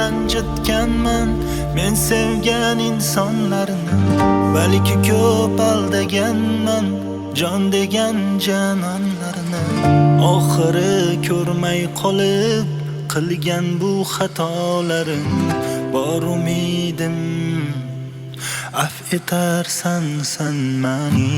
ranjitganman men sevgan insonlarni, balki ko'p aldaganman jon degan janonlarni. Oxiri ko'rmay qolib qilgan bu xatolarim, bor umidim af etarsan sen mani.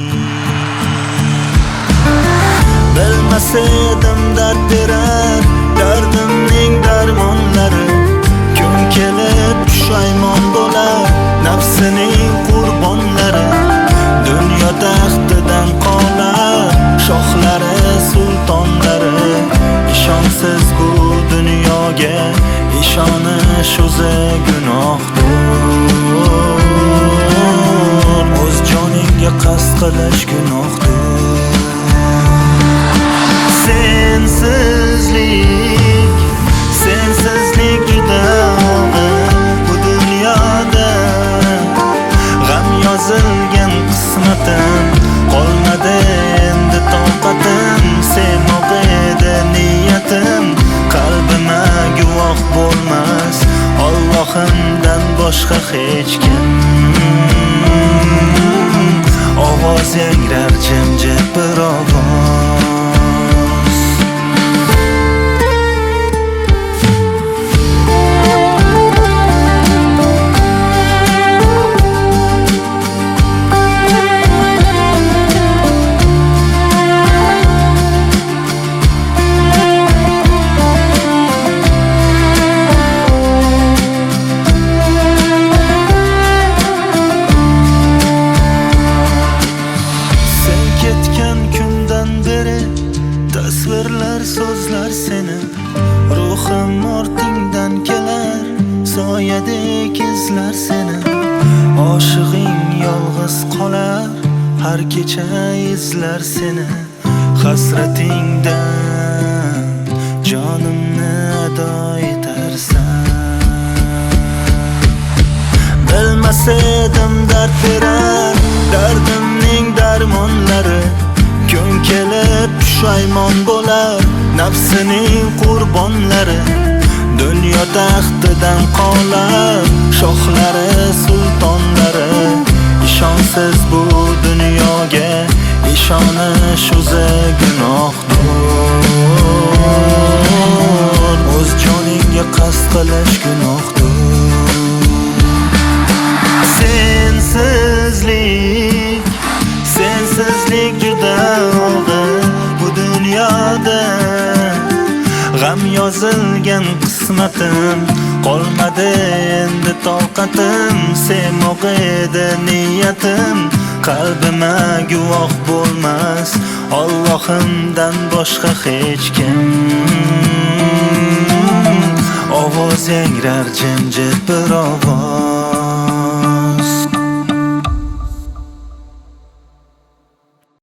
Bilmas edim dard berar dardimning darmonlari, kun kelib pushaymon bo'lar nafsining qurbonlari. Dunyo taxtidan qolar shohlari sultonlari, ishonsiz bu dunyoga ishonish o'zi gunohdir. O'z joningga qasd qilish gunohdir. Sensizlik juda og'ir bu dunyoda. G'am yozilgan qismatim, qolmadi endi toqatim. Sevmoq edi niyatim, qalbima guvoh bo'lmas Allohimdan boshqa hech kim. Ovoz yangrar jimjit bir ovoz. Tasvirlar, so'zlar seni, ruhim ortingdan kelar, soyadek izlar seni. Oshig'ing yolg'iz qolar, har kecha izlar seni. Hasratingdan jonimni ado etarsan. Bilmas edim dard berar dardimning darmonlari, kun kelib pushaymon bo'lar nafsining qurbonlari. Dunyo taxtidan qolar shohlari sultonlari, ishonsiz bu dunyoga ishonish o'zi gunohdir. O'z joningga qasd qilish gunohdir. Sensizlik juda og'ir bu dunyoda. G'am yozilgan qismatim, qolmadi endi toqatim. Sevmoq edi niyatim, qalbima guvoh bo'lmas Allohimdan boshqa hech kim. Ovoz yangrar jimjit bir ovoz.